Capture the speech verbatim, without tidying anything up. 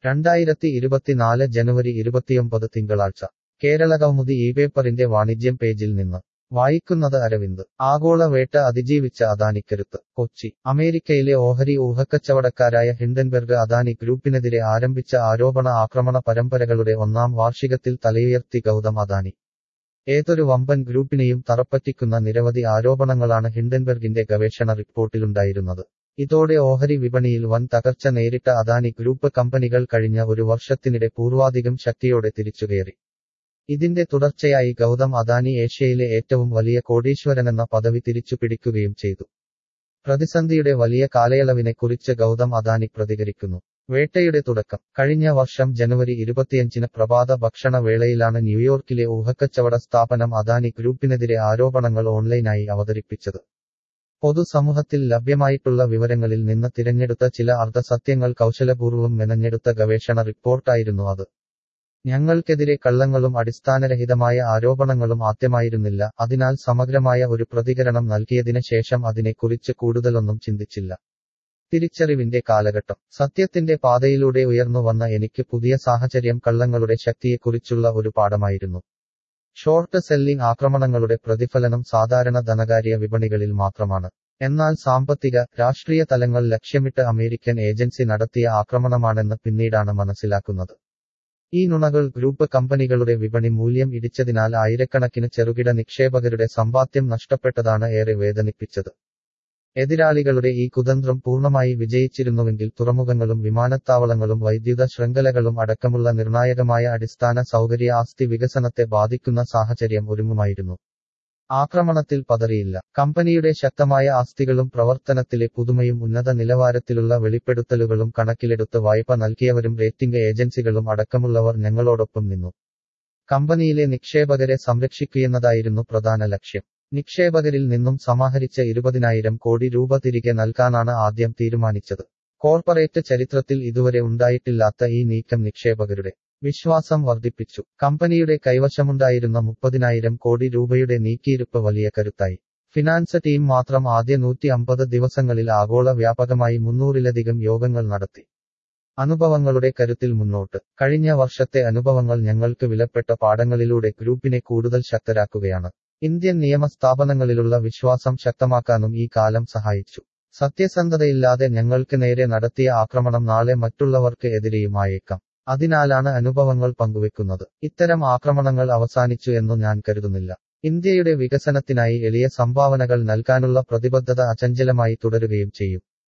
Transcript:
രണ്ടായിരത്തി ഇരുപത്തിനാല് ജനുവരി ഇരുപത്തിയൊമ്പത് തിങ്കളാഴ്ച കേരളകൗമുദി ഈ പേപ്പറിന്റെ വാണിജ്യം പേജിൽ നിന്ന് വായിക്കുന്നത് അരവിന്ദ്. ആഗോള വേട്ട അതിജീവിച്ച അദാനിക്കരുത്ത്. കൊച്ചി. അമേരിക്കയിലെ ഓഹരി ഊഹക്കച്ചവടക്കാരായ ഹിൻഡൻബെർഗ് അദാനി ഗ്രൂപ്പിനെതിരെ ആരംഭിച്ച ആരോപണ ആക്രമണ പരമ്പരകളുടെ ഒന്നാം വാർഷികത്തിൽ തലയുയർത്തി ഗൗതം അദാനി. ഏതൊരു വമ്പൻ ഗ്രൂപ്പിനെയും തറപ്പറ്റിക്കുന്ന നിരവധി ആരോപണങ്ങളാണ് ഹിൻഡൻബെർഗിന്റെ ഗവേഷണ റിപ്പോർട്ടിലുണ്ടായിരുന്നത്. ഇതോടെ ഓഹരി വിപണിയിൽ വൻ തകർച്ച നേരിട്ട അദാനി ഗ്രൂപ്പ് കമ്പനികൾ കഴിഞ്ഞ ഒരു വർഷത്തിനിടെ പൂർവാധികം ശക്തിയോടെ തിരിച്ചുകയറി. ഇതിന്റെ തുടർച്ചയായി ഗൗതം അദാനി ഏഷ്യയിലെ ഏറ്റവും വലിയ കോടീശ്വരനെന്ന പദവി തിരിച്ചുപിടിക്കുകയും ചെയ്തു. പ്രതിസന്ധിയുടെ വലിയ കാലയളവിനെക്കുറിച്ച് ഗൗതം അദാനി പ്രതികരിക്കുന്നു. വേട്ടയുടെ തുടക്കം. കഴിഞ്ഞ വർഷം ജനുവരി ഇരുപത്തിയഞ്ചിന് പ്രഭാത ഭക്ഷണ വേളയിലാണ് ന്യൂയോർക്കിലെ ഊഹക്കച്ചവട സ്ഥാപനം അദാനി ഗ്രൂപ്പിനെതിരെ ആരോപണങ്ങൾ ഓൺലൈനായി അവതരിപ്പിച്ചത്. പൊതുസമൂഹത്തിൽ ലഭ്യമായിട്ടുള്ള വിവരങ്ങളിൽ നിന്ന് തിരഞ്ഞെടുത്ത ചില അർദ്ധസത്യങ്ങൾ കൗശലപൂർവ്വം മെനഞ്ഞെടുത്ത ഗവേഷണ റിപ്പോർട്ടായിരുന്നു അത്. ഞങ്ങൾക്കെതിരെ കള്ളങ്ങളും അടിസ്ഥാനരഹിതമായ ആരോപണങ്ങളും ആദ്യമായിരുന്നില്ല, അതിനാൽ സമഗ്രമായ ഒരു പ്രതികരണം നൽകിയതിന് ശേഷം അതിനെക്കുറിച്ച് കൂടുതലൊന്നും ചിന്തിച്ചില്ല. തിരിച്ചറിവിന്റെ കാലഘട്ടം. സത്യത്തിന്റെ പാതയിലൂടെ ഉയർന്നു വന്ന എനിക്ക് പുതിയ സാഹചര്യം കള്ളങ്ങളുടെ ശക്തിയെക്കുറിച്ചുള്ള ഒരു പാഠമായിരുന്നു. ഷോർട്ട് സെല്ലിംഗ് ആക്രമണങ്ങളുടെ പ്രതിഫലനം സാധാരണ ധനകാര്യ വിപണികളിൽ മാത്രമാണ്. എന്നാൽ സാമ്പത്തിക, രാഷ്ട്രീയ തലങ്ങൾ ലക്ഷ്യമിട്ട് അമേരിക്കൻ ഏജൻസി നടത്തിയ ആക്രമണമാണെന്ന് പിന്നീടാണ് മനസ്സിലാക്കുന്നത്. ഈ നുണകൾ ഗ്രൂപ്പ് കമ്പനികളുടെ വിപണി മൂല്യം ഇടിച്ചതിനാൽ ആയിരക്കണക്കിന് ചെറുകിട നിക്ഷേപകരുടെ സമ്പാദ്യം നഷ്ടപ്പെട്ടതാണ് ഏറെ വേദനിപ്പിച്ചത്. എതിരാളികളുടെ ഈ കുതന്ത്രം പൂർണ്ണമായി വിജയിച്ചിരുന്നുവെങ്കിൽ തുറമുഖങ്ങളും വിമാനത്താവളങ്ങളും വൈദ്യുത ശൃംഖലകളും അടക്കമുള്ള നിർണായകമായ അടിസ്ഥാന സൗകര്യ ആസ്തി വികസനത്തെ ബാധിക്കുന്ന സാഹചര്യം ഒരുങ്ങുമായിരുന്നു. ആക്രമണത്തിൽ പതറിയില്ല. കമ്പനിയുടെ ശക്തമായ ആസ്തികളും പ്രവർത്തനത്തിലെ പുതുമയും ഉന്നത നിലവാരത്തിലുള്ള വെളിപ്പെടുത്തലുകളും കണക്കിലെടുത്ത് വായ്പ നൽകിയവരും റേറ്റിംഗ് ഏജൻസികളും അടക്കമുള്ളവർ ഞങ്ങളോടൊപ്പം നിന്നു. കമ്പനിയിലെ നിക്ഷേപകരെ സംരക്ഷിക്കുകയെന്നതായിരുന്നു പ്രധാന ലക്ഷ്യം. നിക്ഷേപകരിൽ നിന്നും സമാഹരിച്ച ഇരുപതിനായിരം കോടി രൂപ തിരികെ നൽകാനാണ് ആദ്യം തീരുമാനിച്ചത്. കോർപ്പറേറ്റ് ചരിത്രത്തിൽ ഇതുവരെ ഉണ്ടായിട്ടില്ലാത്ത ഈ നീക്കം നിക്ഷേപകരുടെ വിശ്വാസം വർദ്ധിപ്പിച്ചു. കമ്പനിയുടെ കൈവശമുണ്ടായിരുന്ന മുപ്പതിനായിരം കോടി രൂപയുടെ നീക്കിയിരുപ്പ് വലിയ കരുത്തായി. ഫിനാൻസ് ടീം മാത്രം ആദ്യ നൂറ്റി അമ്പത് ദിവസങ്ങളിൽ ആഗോള വ്യാപകമായി മുന്നൂറിലധികം യോഗങ്ങൾ നടത്തി. അനുഭവങ്ങളുടെ കരുത്തിൽ മുന്നോട്ട്. കഴിഞ്ഞ വർഷത്തെ അനുഭവങ്ങൾ ഞങ്ങൾക്ക് വിലപ്പെട്ട പാഠങ്ങളിലൂടെ ഗ്രൂപ്പിനെ കൂടുതൽ ശക്തരാക്കുകയാണ്. ഇന്ത്യൻ നിയമ സ്ഥാപനങ്ങളിലുള്ള വിശ്വാസം ശക്തമാക്കാനും ഈ കാലം സഹായിച്ചു. സത്യസന്ധതയില്ലാതെ ഞങ്ങൾക്ക് നേരെ നടത്തിയ ആക്രമണം നാളെ മറ്റുള്ളവർക്ക് എതിരെയുമായേക്കാം. അതിനാലാണ് അനുഭവങ്ങൾ പങ്കുവെക്കുന്നത്. ഇത്തരം ആക്രമണങ്ങൾ അവസാനിച്ചു എന്നു ഞാൻ കരുതുന്നില്ല. ഇന്ത്യയുടെ വികസനത്തിനായി എളിയ സംഭാവനകൾ നൽകാനുള്ള പ്രതിബദ്ധത അചഞ്ചലമായി തുടരുകയും ചെയ്യും.